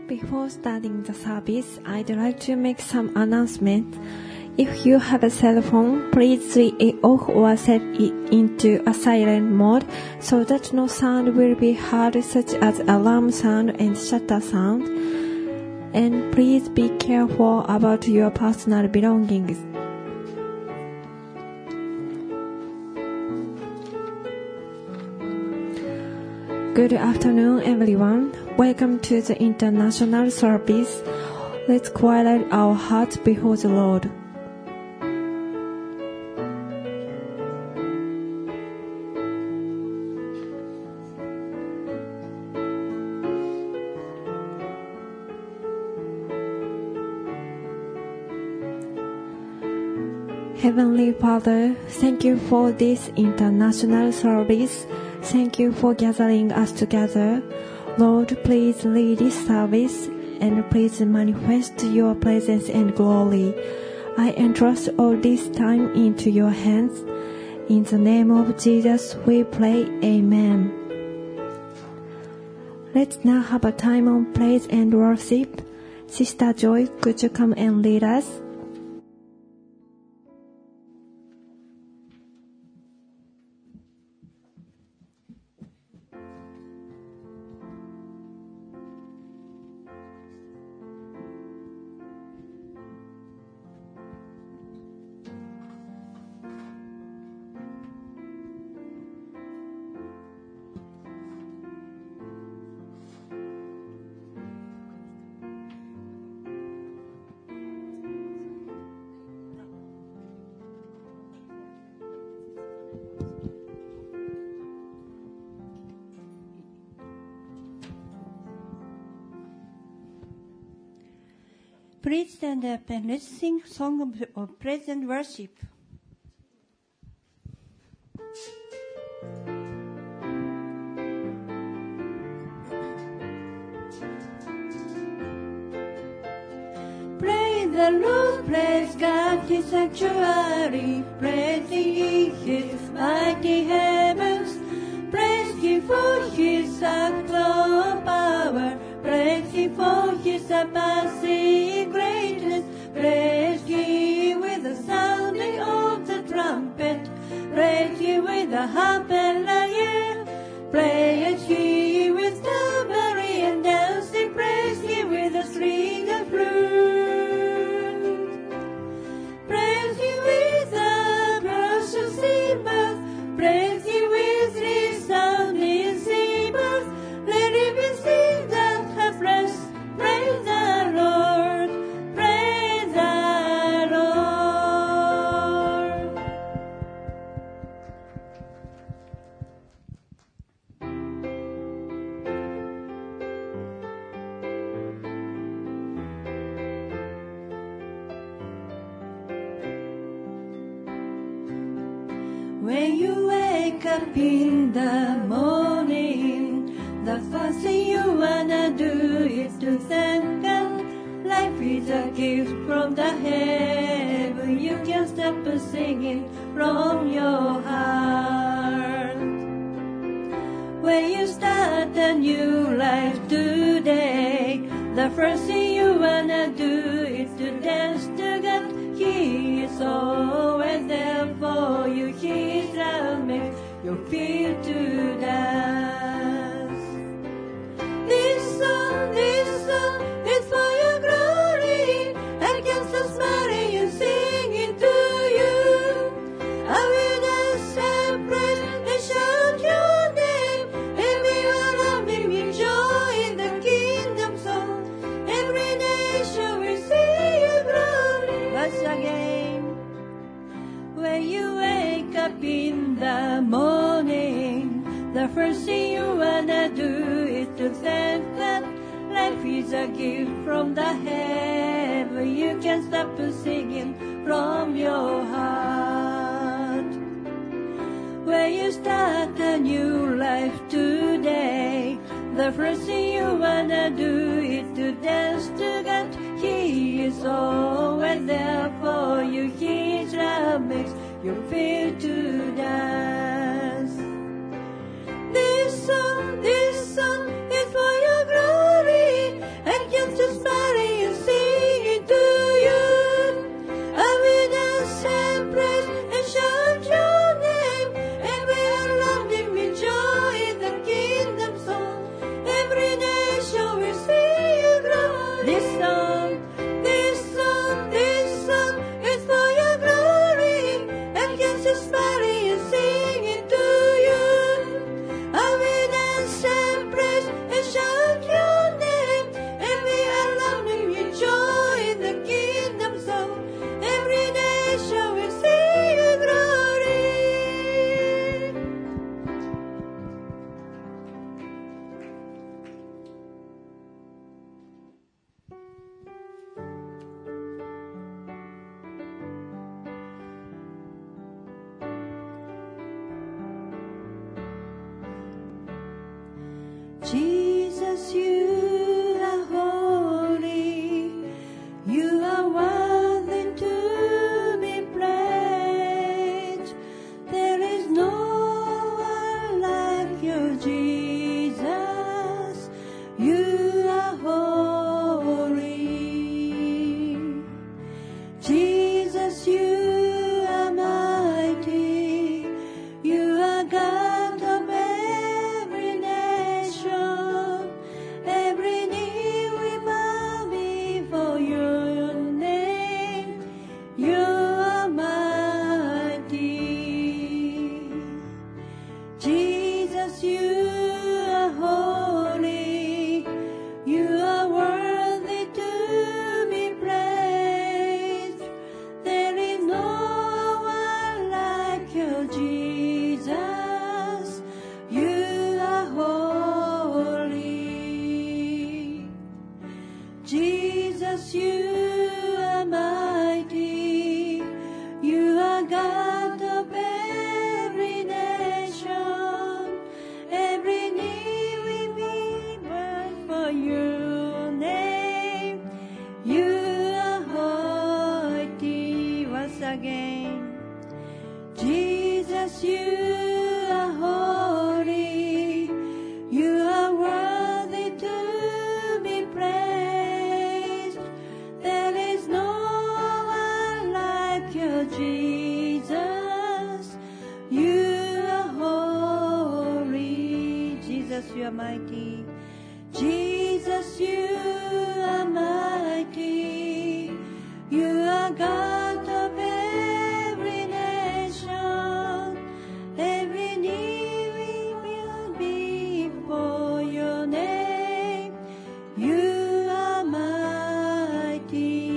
Before starting the service, I'd like to make some announcements. If you have a cell phone, please switch it off or set it into a silent mode so that no sound will be heard, such as alarm sound and shutter sound. And please be careful about your personal belongings. Good afternoon, everyone. Welcome to the international service. Let's quiet our hearts before the Lord. Heavenly Father, thank you for this international service. Thank you for gathering us together. Lord, please lead this service and please manifest your presence and glory. I entrust all this time into your hands. In the name of Jesus, we pray. Amen. Let's now have a time of praise and worship. Sister Joy, could you come and lead us? Please stand up and let's sing a song of praise and worship. Praise the Lord, praise God, His sanctuary, praise ye His mighty heavens, praise Him for His acts of power, praise Him for His surpassing greatness, praise Him with the sounding of the trumpet, praise Him with the harp and lyre, praise Him with tambourine and dancing, praise Him with the string and flute, praise Him with the precious cymbals, praise Him with resounding cymbals, let it be seen that have rest. Praise the Lord, praise the Lord. When you wake up in the morning, the first thing you wanna do is to thank God. Life is a gift from the heaven. You can't stop singing from your heart. When you start a new life today, the first thing you wanna do is to dance to God. He is always there for you. His love makes you feel to dance. This song is for your glory. I can't stop smiling and singing to you. I will dance and praise and shout your name. Everyone around me will join the kingdom song. Every nation will see your glory. Once again, when you wake up in the morning, the first thing you wanna do is to thank God. Life is a gift from the heaven. You can't stop singing from your heart. When you start a new life today, the first thing you wanna do is to dance to God. He is always there for you. His love makes you feel to dance. This song is for your glory. And you Jesus, you are holy. You are worthy to be praised. There is no one like you, Jesus. You are holy. Jesus, you are mighty. You are God of every nation. Every knee will bow before your name. You are mighty. Jesus, you are holy. You are worthy to be praised. There is no one like you, Jesus. You are holy. Jesus, you are mighty. You are God of every nation. Every knee will be bowed for your name. You are holy. Once again. Jesus, you are holy. You are worthy to be praised. There is no one like you, Jesus. You are holy. Jesus, you are mighty. Jesus, you are mighty. You are God of every nation. Every knee will bow before your name. You are mighty.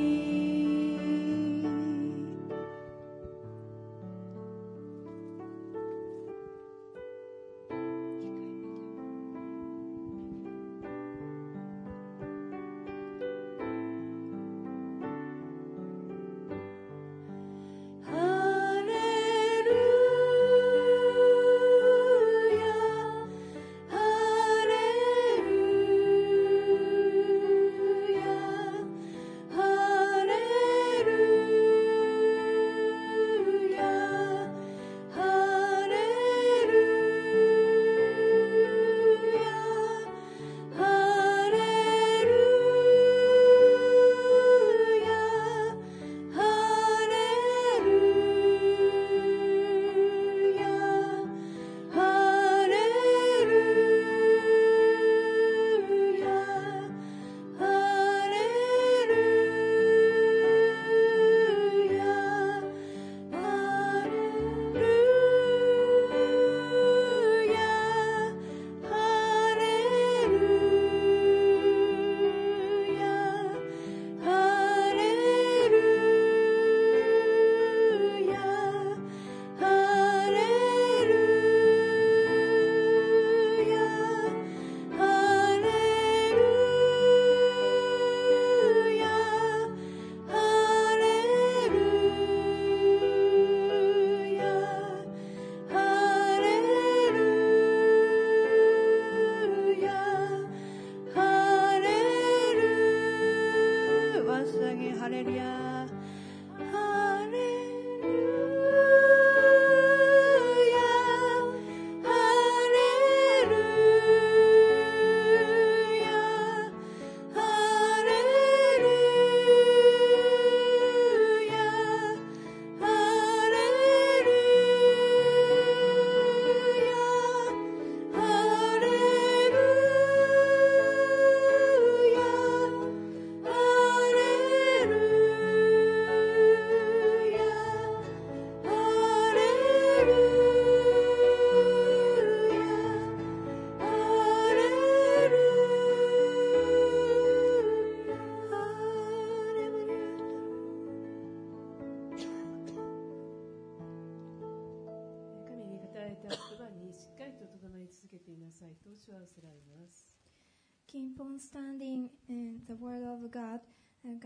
主はおせられます。 Keep on standing in the word of God, and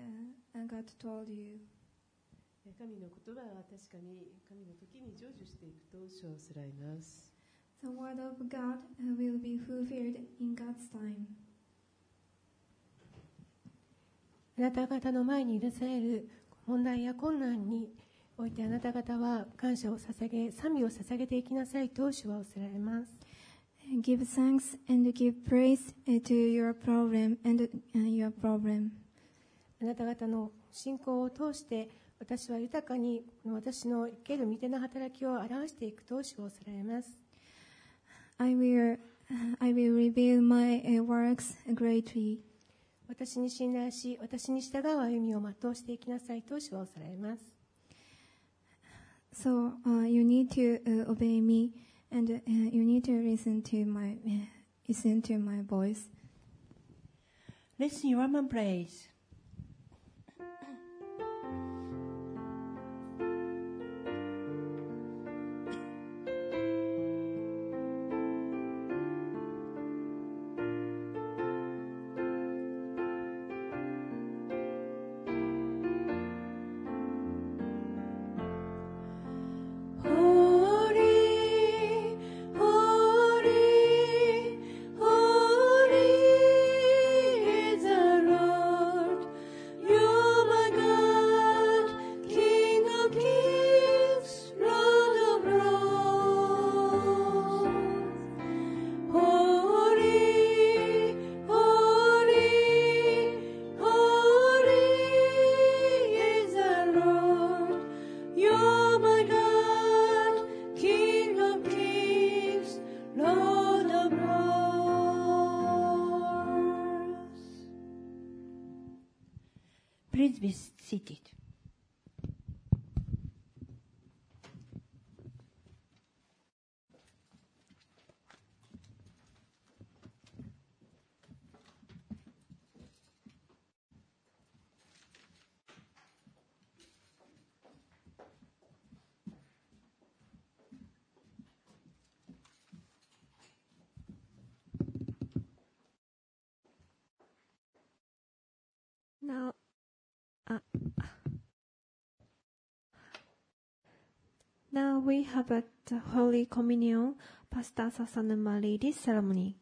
God told you. 神の言葉は確かに神の時に成就していくと主はおせられます。 The word of God will be fulfilled in God's time. あなた方の前に許される問題や困難においてあなた方は感謝を捧げ、賛美を捧げていきなさいと主はおっしゃられます。 Give thanks and give praise to your problem and your problem. あなた方の信仰を通して私は豊かに私の生ける御手の働きを表していくと主はおっしゃられます。 I will reveal my works greatly. 私に信頼し、私に従う歩みを全うしていきなさいと主はおっしゃられます。 So you need to obey me, and you need to listen to my voice. Let's sing one more praise. Please be seated. Now we have at Holy Communion, Pastor Sasanuma Lady's ceremony.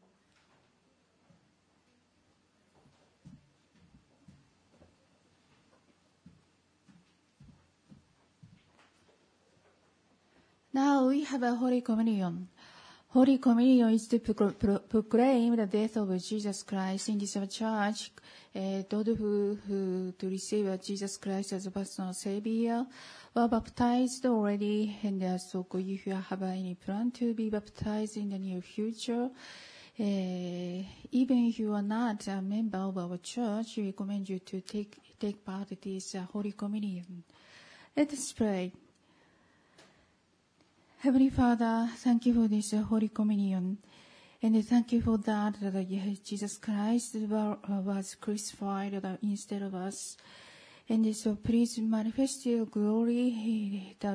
Now we have a Holy Communion. Holy Communion is to proclaim the death of Jesus Christ in this church. Those who to receive Jesus Christ as a personal Savior were baptized already, and so if you have any plan to be baptized in the near future, even if you are not a member of our church, we recommend you to take part in this Holy Communion. Let us pray. Heavenly Father, thank you for this Holy Communion, and thank you for that Jesus Christ was crucified instead of us. And so please manifest your glory, the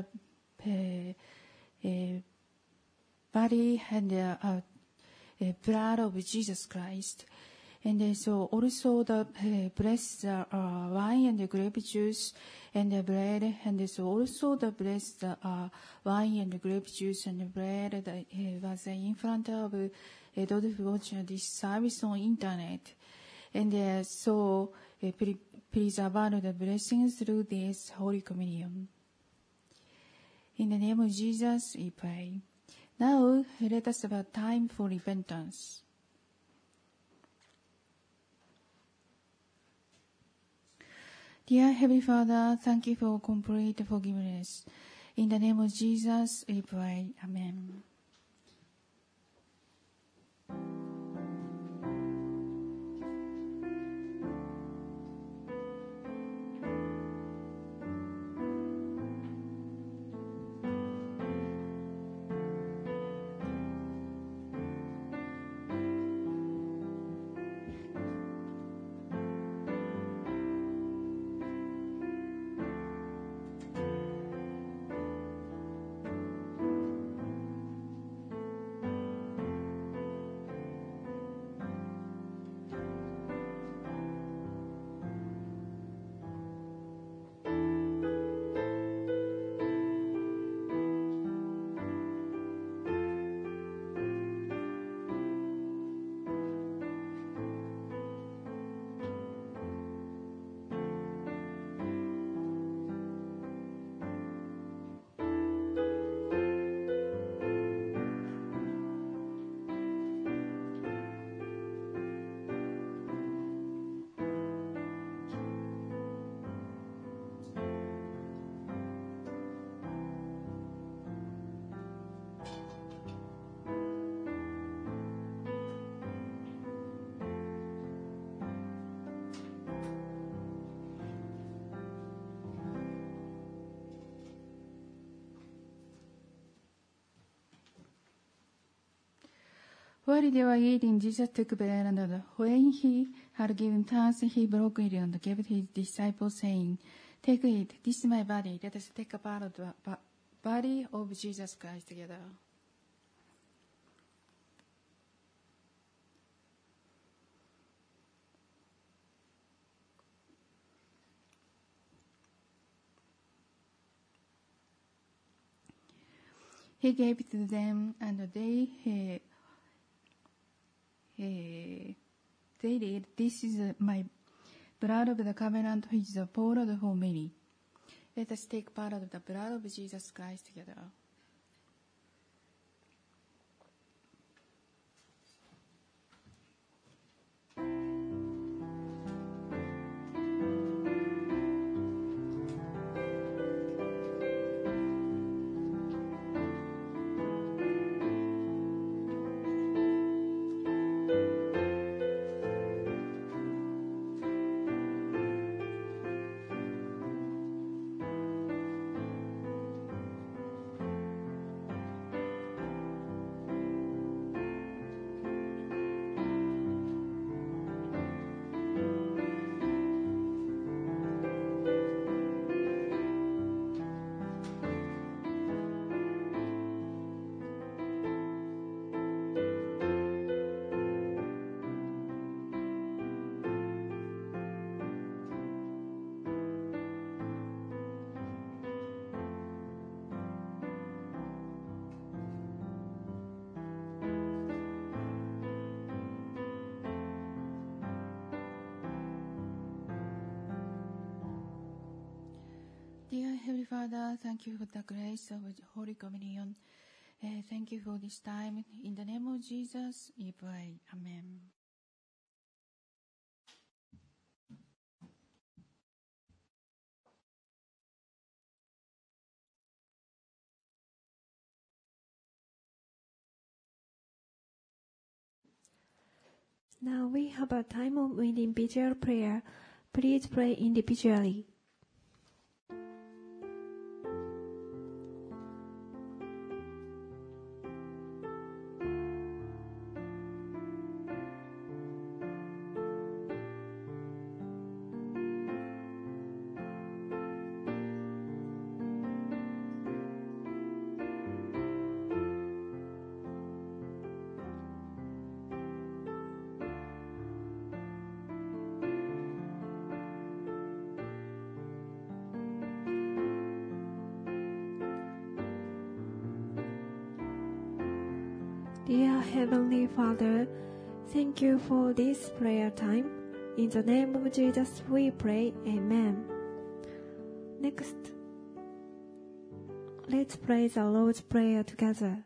body and blood of Jesus Christ. And so also bless the wine and the grape juice and the bread, and so also bless the wine and the grape juice and the bread that was in front of those who watch this service on internet. And so please abandon the blessings through this Holy Communion. In the name of Jesus, we pray. Now let us have a time for repentance. Dear Heavenly Father, thank you for complete forgiveness. In the name of Jesus, we pray. Amen. While they were eating, Jesus took bread, and when he had given thanks, he broke it and gave it to his disciples, saying, "Take it, this is my body. Let us take a part of the body of Jesus Christ together." He gave it to them, and they did. "This is my blood of the covenant, which is poured for many. Let us take part of the blood of Jesus Christ together." Dear Heavenly Father, thank you for the grace of Holy Communion. Thank you for this time. In the name of Jesus, we pray. Amen. Now we have a time of individual prayer. Please pray individually. Dear Heavenly Father, thank you for this prayer time. In the name of Jesus we pray. Amen. Next, let's pray the Lord's Prayer together.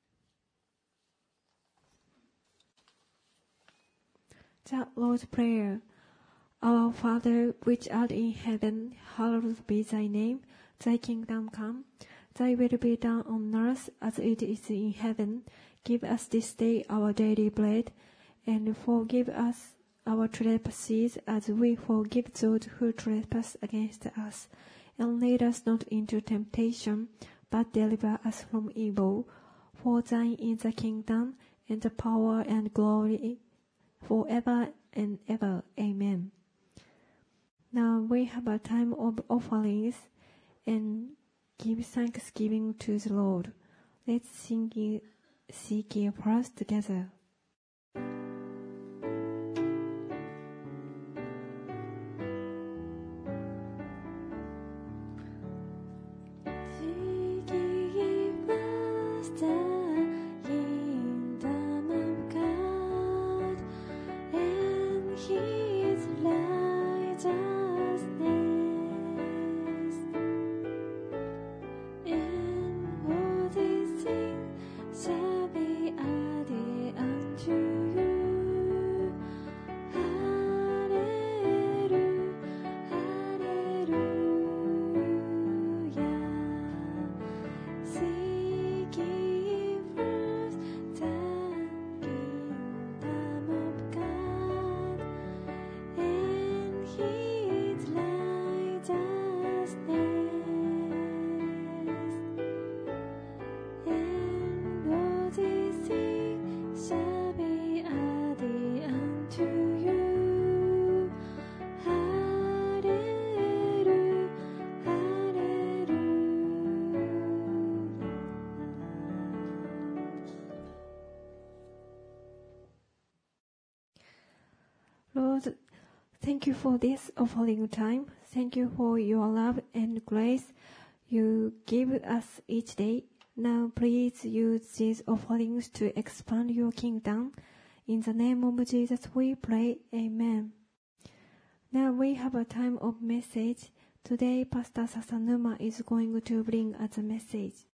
The Lord's Prayer. Our Father, which art in heaven, hallowed be thy name. Thy kingdom come. Thy will be done on earth as it is in heaven. Give us this day our daily bread, and forgive us our trespasses as we forgive those who trespass against us. And lead us not into temptation, but deliver us from evil. For thine is the kingdom, and the power and glory, forever and ever. Amen. Now we have a time of offerings and give thanksgiving to the Lord. Let's seek Him first together. Shall be added Lord, thank you for this offering time. Thank you for your love and grace you give us each day. Now please use these offerings to expand your kingdom. In the name of Jesus we pray. Amen. Now we have a time of message. Today Pastor Sasanuma is going to bring us a message.